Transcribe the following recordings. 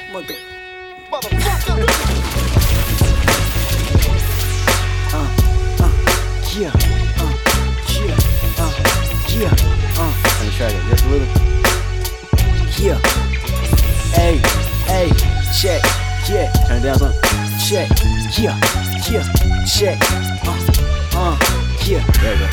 Motherfucker. Yeah. Let me try that just a little. Yeah. Hey, check. Yeah. Turn it down some. Check. Yeah. Check. Yeah. There we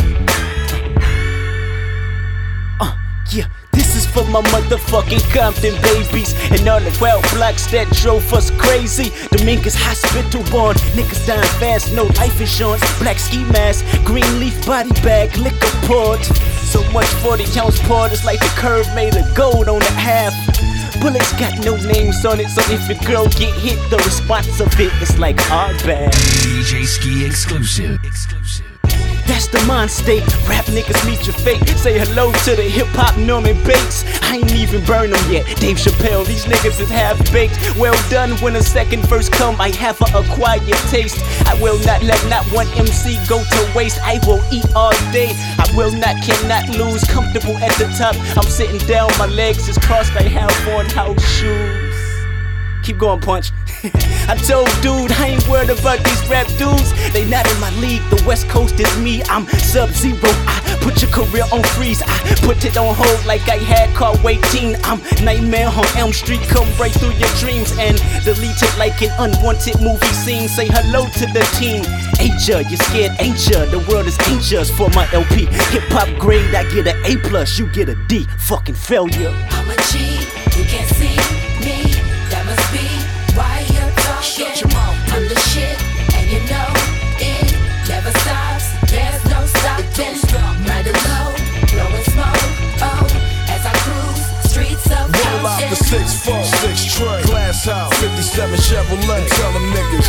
go. Yeah. This is for my motherfucking Compton babies and all the wild blacks that drove us crazy. Dominguez hospital born, niggas dying fast, no life insurance. Black ski mask, green leaf body bag, liquor poured. So much 40-ounce poured, it's like the curve made of gold on the half. Bullets got no names on it, so if your girl get hit, the response of it is like our bad. DJ Ski exclusive. That's the mind state. Rap niggas meet your fate. Say hello to the hip-hop Norman Bates. I ain't even burn them yet. Dave Chappelle, these niggas is half-baked. Well done when a second verse come, I have an acquired taste. I will not let not one MC go to waste. I will eat all day. I will not, cannot lose. Comfortable at the top. I'm sitting down, my legs is crossed. I have on house shoes. Keep going, Punch. I told dude, I ain't worried about these rap dudes. They not in my league, the West Coast is me. I'm Sub-Zero, I put your career on freeze. I put it on hold like I had car waiting. I'm Nightmare on Elm Street, come right through your dreams and delete it like an unwanted movie scene. Say hello to the team. Ain't ya, you scared, ain't ya? The world is anxious for my LP. Hip-hop grade, I get an A+, you get a D. Fucking failure. I'm a G, you can't see me. That must be why you're talking. I'm the shit, and you know it never stops. There's no stopping. Riding low, blowing smoke. Oh, as I cruise streets of Roll out the 6'4", 6 tray, glass house, 57 Chevrolet. Tell them niggas.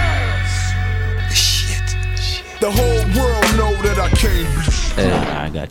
The whole world know that I can't be. I got